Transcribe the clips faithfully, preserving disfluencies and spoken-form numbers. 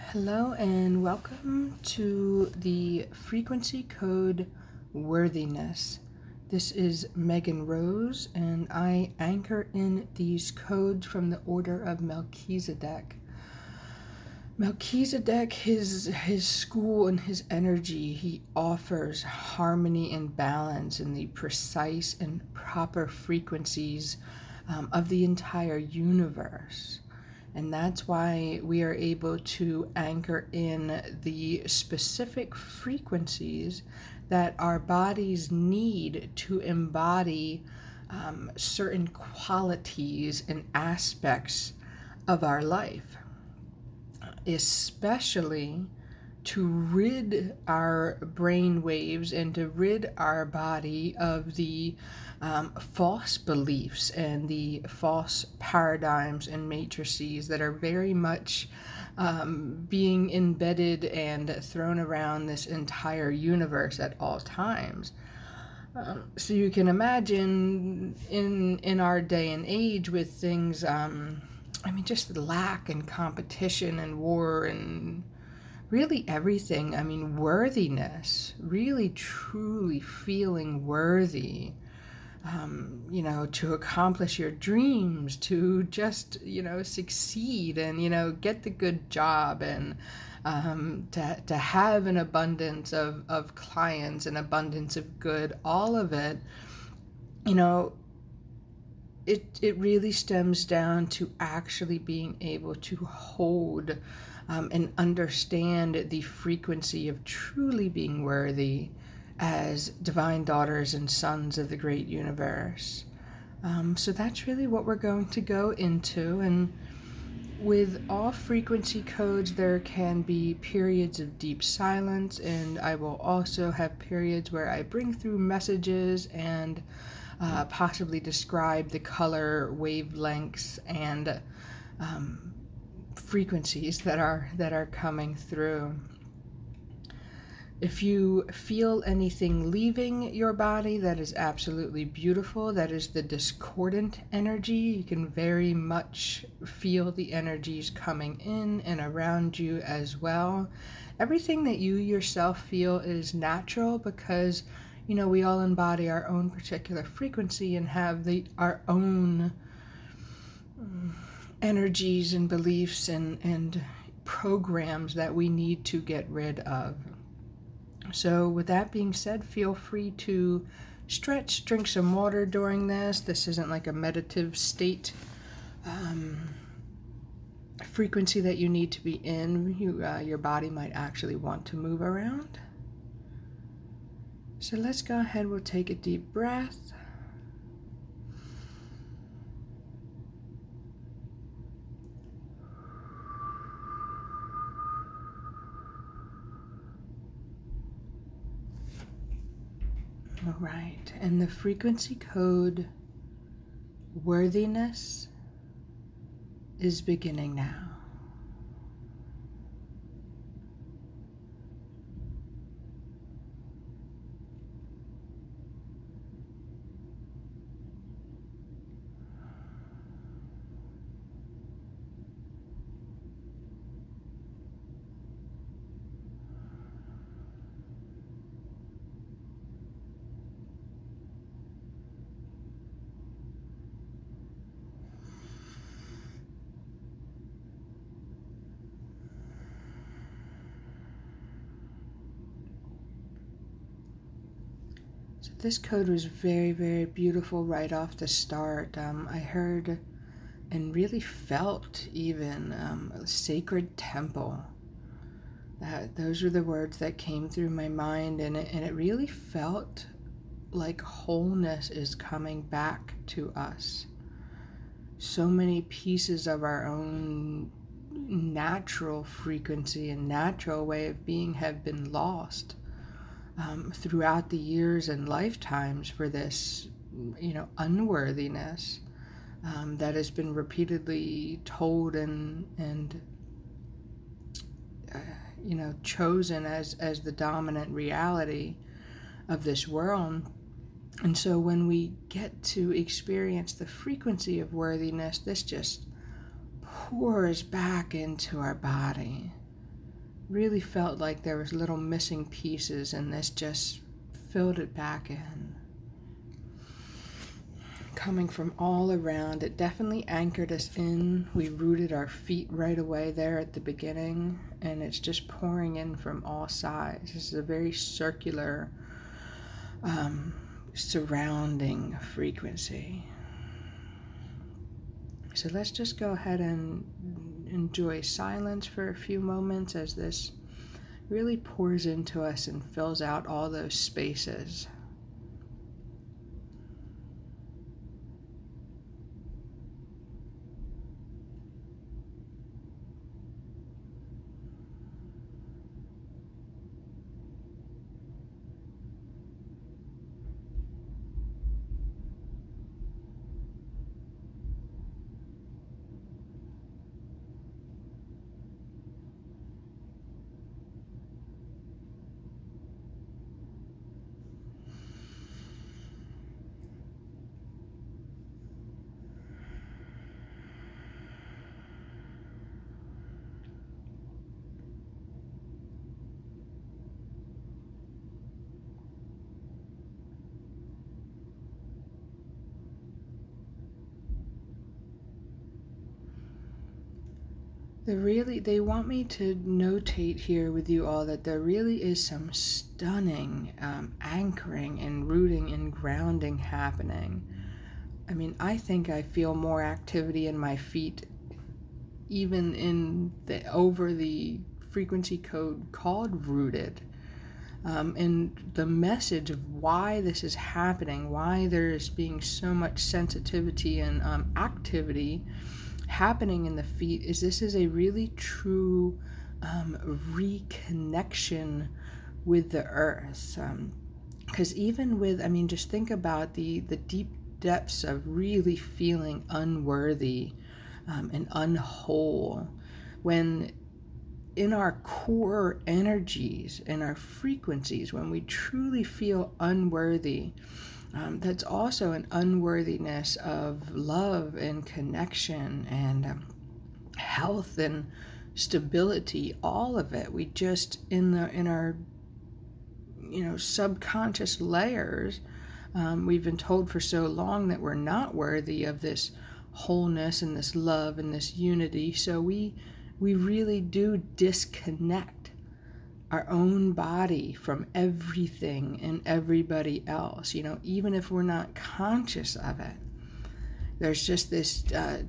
Hello and welcome to the frequency code worthiness. This is Megan Rose, and I anchor in these codes from the order of Melchizedek. Melchizedek, his his school and his energy, he offers harmony and balance in the precise and proper frequencies um, of the entire universe. And that's why we are able to anchor in the specific frequencies that our bodies need to embody um, certain qualities and aspects of our life, especially to rid our brain waves and to rid our body of the um, false beliefs and the false paradigms and matrices that are very much um, being embedded and thrown around this entire universe at all times. Um, so you can imagine in in our day and age with things, um, I mean, just the lack and competition and war and really everything. I mean, worthiness, really truly feeling worthy, um, you know, to accomplish your dreams, to just, you know, succeed and, you know, get the good job and um, to, to have an abundance of, of clients, an abundance of good, all of it, you know, it, it really stems down to actually being able to hold Um, and understand the frequency of truly being worthy as divine daughters and sons of the great universe. Um, so that's really what we're going to go into. And with all frequency codes, there can be periods of deep silence, and I will also have periods where I bring through messages and uh, possibly describe the color wavelengths and um, frequencies that are that are coming through. If you feel anything leaving your body, that is absolutely beautiful. That is the discordant energy. You can very much feel the energies coming in and around you as well. Everything that you yourself feel is natural because, you know, we all embody our own particular frequency and have the our own um, energies and beliefs and, and programs that we need to get rid of. So with that being said, feel free to stretch, drink some water during this. This isn't like a meditative state um, frequency that you need to be in. You, uh, your body might actually want to move around. So let's go ahead, we'll take a deep breath. All right, and the frequency code worthiness is beginning now. So this code was very, very beautiful right off the start. Um, I heard and really felt even um, a sacred temple. That those were the words that came through my mind, and it, and it really felt like wholeness is coming back to us. So many pieces of our own natural frequency and natural way of being have been lost um, throughout the years and lifetimes for this, you know, unworthiness um, that has been repeatedly told and and uh, you know chosen as as the dominant reality of this world. And so when we get to experience the frequency of worthiness, this just pours back into our body. really felt like there was little missing pieces, and this just filled it back in. Coming from all around, it definitely anchored us in. We rooted our feet right away there at the beginning, and it's just pouring in from all sides. This is a very circular, um, surrounding frequency. So let's just go ahead and enjoy silence for a few moments as this really pours into us and fills out all those spaces. They really, they want me to notate here with you all that there really is some stunning um, anchoring and rooting and grounding happening. I mean, I think I feel more activity in my feet, even in the over the frequency code called rooted. Um, and the message of why this is happening, why there's being so much sensitivity and um, activity happening in the feet, is this is a really true um, reconnection with the earth. Because um, even with, I mean, just think about the, the deep depths of really feeling unworthy um, and unwhole. When in our core energies and our frequencies, when we truly feel unworthy, Um, that's also an unworthiness of love and connection and um, health and stability, all of it. We just, in the in our, you know, subconscious layers, um, we've been told for so long that we're not worthy of this wholeness and this love and this unity. So we we really do disconnect our own body from everything and everybody else, you know, even if we're not conscious of it. There's just this, uh,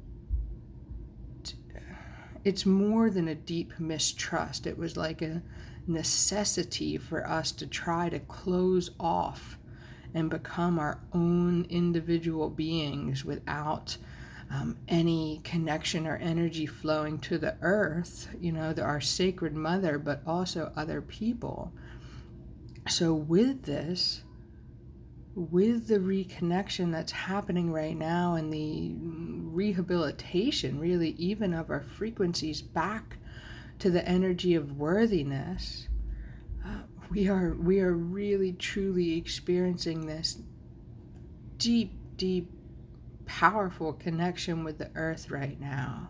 it's more than a deep mistrust. It was like a necessity for us to try to close off and become our own individual beings without Um, any connection or energy flowing to the earth, you know, the, our sacred mother, but also other people. So with this, with the reconnection that's happening right now and the rehabilitation, really, even of our frequencies back to the energy of worthiness, uh, we are we are really truly experiencing this deep, deep, powerful connection with the earth right now.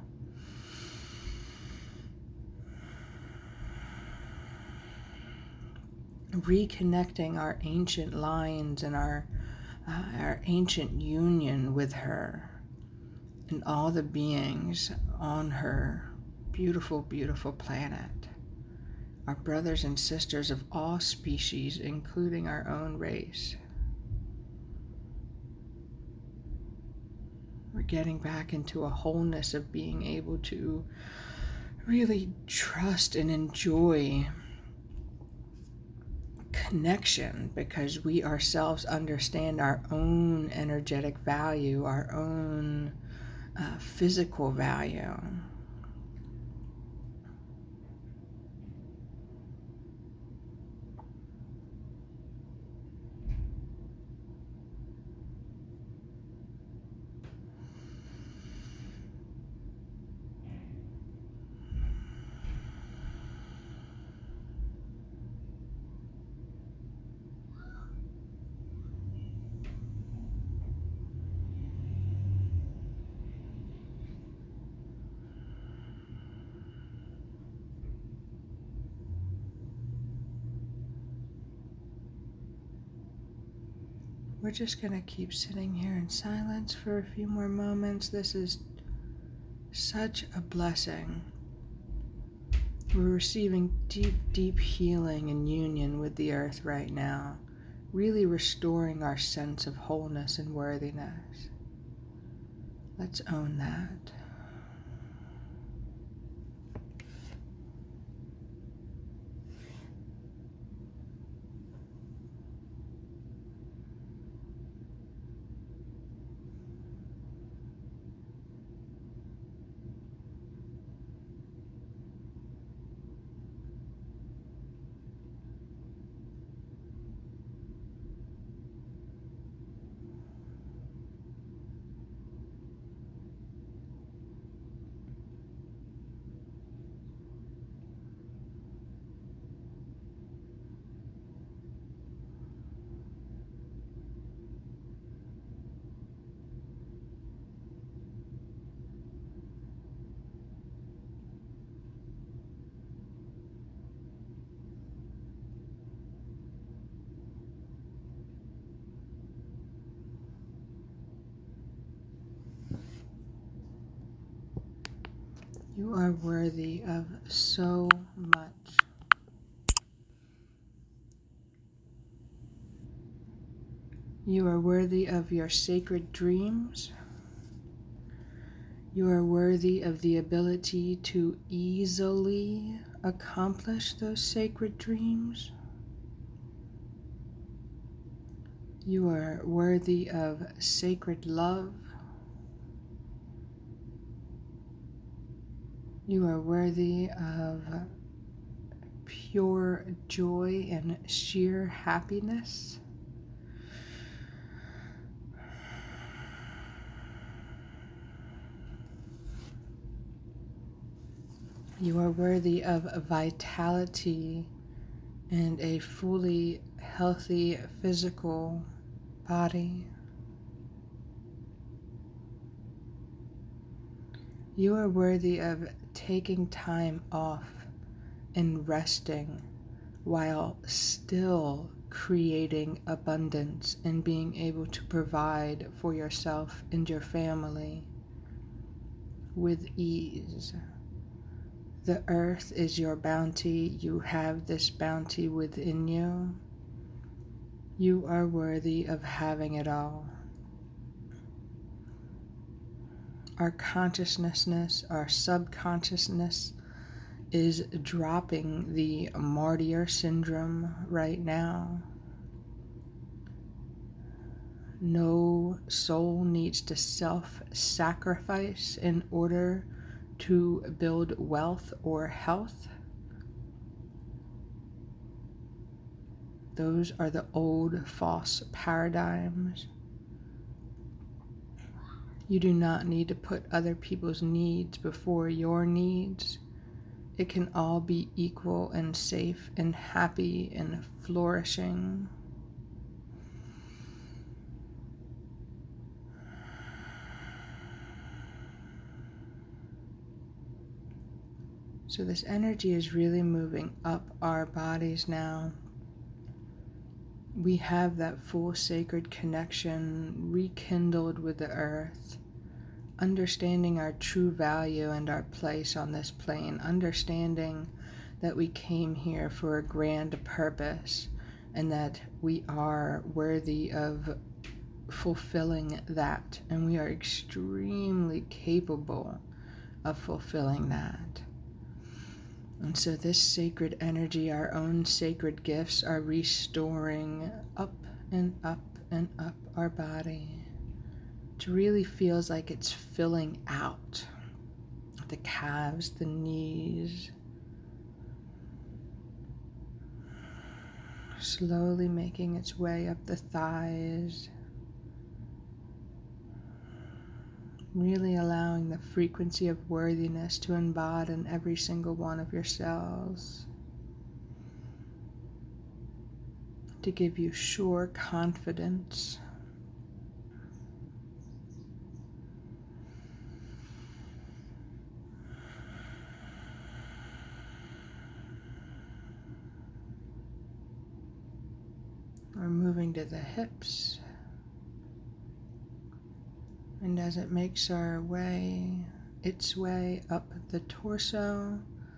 Reconnecting our ancient lines and our uh, our ancient union with her and all the beings on her beautiful, beautiful planet. Our brothers and sisters of all species, including our own race. We're getting back into a wholeness of being able to really trust and enjoy connection, because we ourselves understand our own energetic value, our own uh, physical value. we're just going to keep sitting here in silence for a few more moments. This is such a blessing. We're receiving deep, deep healing and union with the earth right now, really restoring our sense of wholeness and worthiness. Let's own that. You are worthy of so much. You are worthy of your sacred dreams. You are worthy of the ability to easily accomplish those sacred dreams. You are worthy of sacred love. You are worthy of pure joy and sheer happiness. You are worthy of vitality and a fully healthy physical body. You are worthy of taking time off and resting while still creating abundance and being able to provide for yourself and your family with ease. The earth is your bounty. You have this bounty within you. You are worthy of having it all. Our consciousness, our subconsciousness is dropping the martyr syndrome right now. No soul needs to self-sacrifice in order to build wealth or health. Those are the old false paradigms. You do not need to put other people's needs before your needs. It can all be equal and safe and happy and flourishing. So this energy is really moving up our bodies now. We have that full sacred connection rekindled with the earth, understanding our true value and our place on this plane, understanding that we came here for a grand purpose and that we are worthy of fulfilling that, and we are extremely capable of fulfilling that. And so this sacred energy, our own sacred gifts, are restoring up and up and up our body. It really feels like it's filling out the calves, the knees, slowly making its way up the thighs, really allowing the frequency of worthiness to embody in every single one of your cells, to give you sure confidence. We're moving to the hips, And as it makes our way, its way up the torso,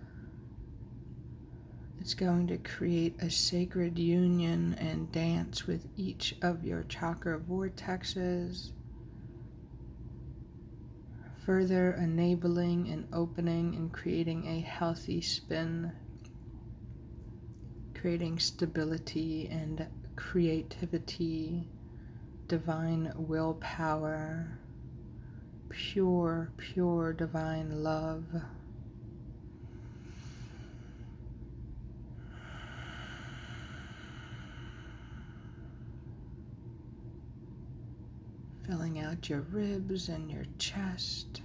it's going to create a sacred union and dance with each of your chakra vortexes, further enabling and opening and creating a healthy spin, creating stability and creativity, divine willpower, pure, pure divine love. Filling out your ribs and your chest.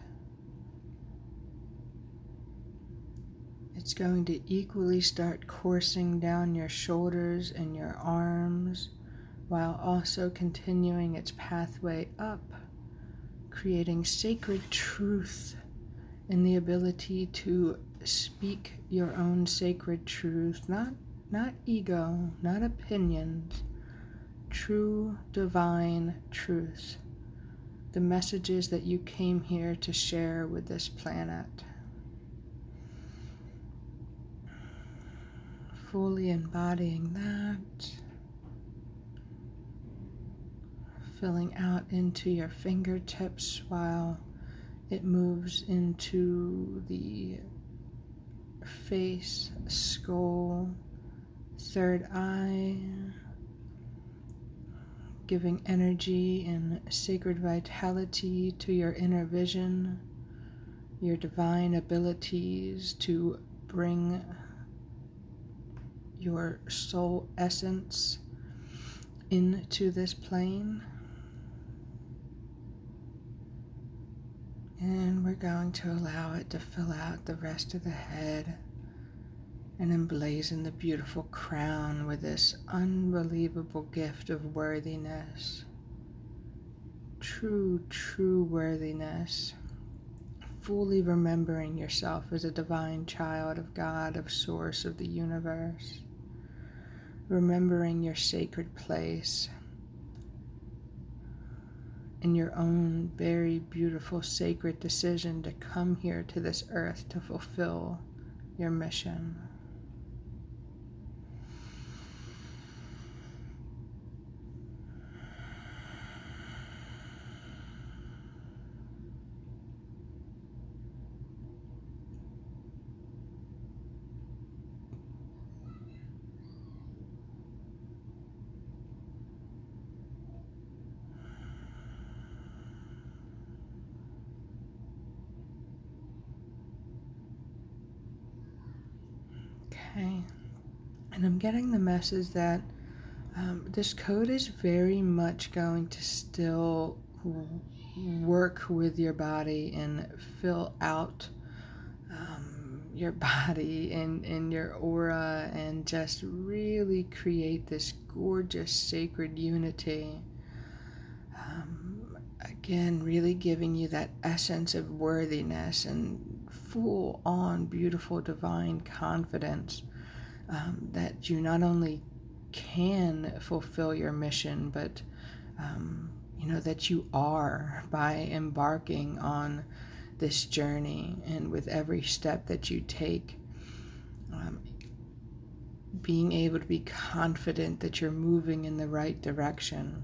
It's going to equally start coursing down your shoulders and your arms, while also continuing its pathway up, creating sacred truth and the ability to speak your own sacred truth, not, not ego, not opinions, true divine truth. The messages that you came here to share with this planet. Fully embodying that. Filling out into your fingertips while it moves into the face, skull, third eye, giving energy and sacred vitality to your inner vision, your divine abilities to bring your soul essence into this plane. And we're going to allow it to fill out the rest of the head and emblazon the beautiful crown with this unbelievable gift of worthiness. True, true worthiness. Fully remembering yourself as a divine child of God, of Source, of the universe. Remembering your sacred place and your own very beautiful sacred decision to come here to this earth to fulfill your mission. Okay, and I'm getting the message that um, this code is very much going to still w- work with your body and fill out um, your body and, and your aura and just really create this gorgeous sacred unity. Um, again, really giving you that essence of worthiness and full on beautiful divine confidence um, that you not only can fulfill your mission, but um, you know that you are by embarking on this journey, and with every step that you take, um, being able to be confident that you're moving in the right direction.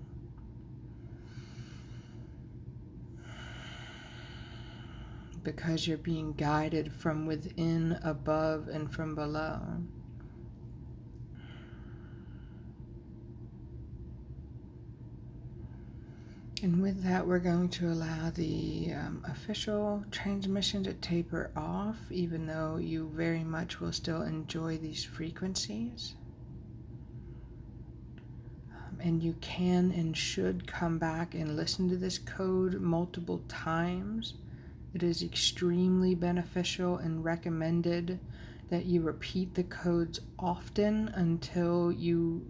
Because you're being guided from within, above, and from below. And with that, we're going to allow the um, official transmission to taper off, even though you very much will still enjoy these frequencies. Um, and you can and should come back and listen to this code multiple times. It is extremely beneficial and recommended that you repeat the codes often until you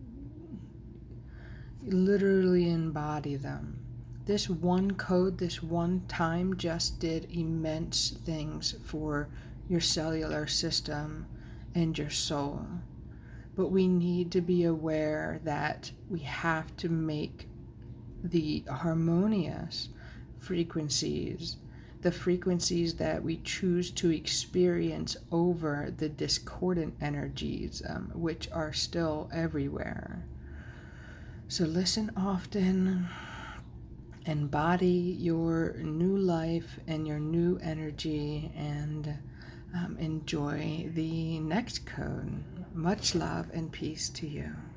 literally embody them. This one code, this one time, just did immense things for your cellular system and your soul. But we need to be aware that we have to make the harmonious frequencies, the frequencies that we choose to experience over the discordant energies, um, which are still everywhere. So listen often, embody your new life and your new energy, and um, enjoy the next code. Much love and peace to you.